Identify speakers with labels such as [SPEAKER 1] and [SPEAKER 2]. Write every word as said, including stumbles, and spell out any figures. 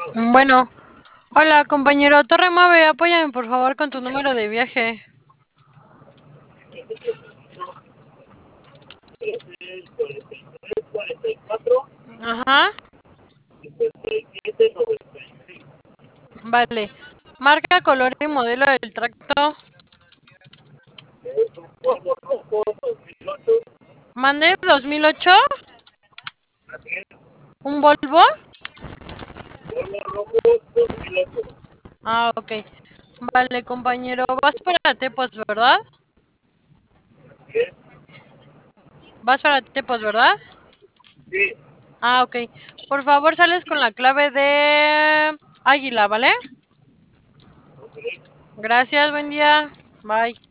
[SPEAKER 1] Bueno, hola compañero Torre Mave, apóyame por favor con tu número de viaje. Ajá, vale. Marca, color y modelo del tracto. ¿Mandé dos mil ocho? ¿Un Volvo? Ah, ok. Vale, compañero, vas para Tepos, ¿verdad? Vas para Tepos, ¿verdad? Ah, ok. Por favor, sales con la clave de Águila, ¿vale? Gracias, buen día. Bye.